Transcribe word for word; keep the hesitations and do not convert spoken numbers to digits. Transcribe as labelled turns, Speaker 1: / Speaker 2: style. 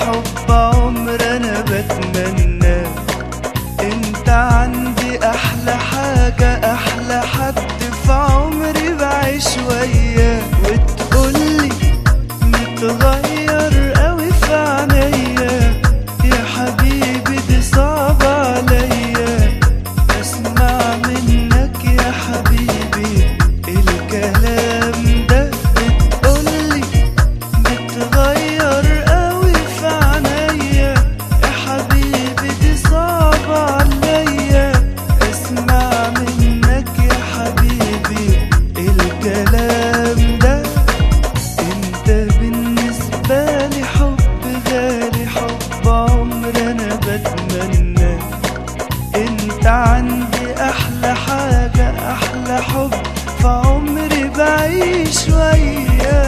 Speaker 1: حب عمر انا بتمناه. انت عندي احلى حاجة، احلى حد في عمري بعيش وياه. وتقولي متغير قوي في عينيا، يا حبيبي دي صعبة عليا اسمع منك يا حبيبي الكلام ده. بتقولي متغير قوي في عينيا، يا حبيبي دي صعبة عليا اسمع منك يا حبيبي الكلام ده. انت بالنسبة لي حب غالي، حب عمر انا بتمناه. انت عندي احلى حاجة، احلى حب في عمري بعيش وياه.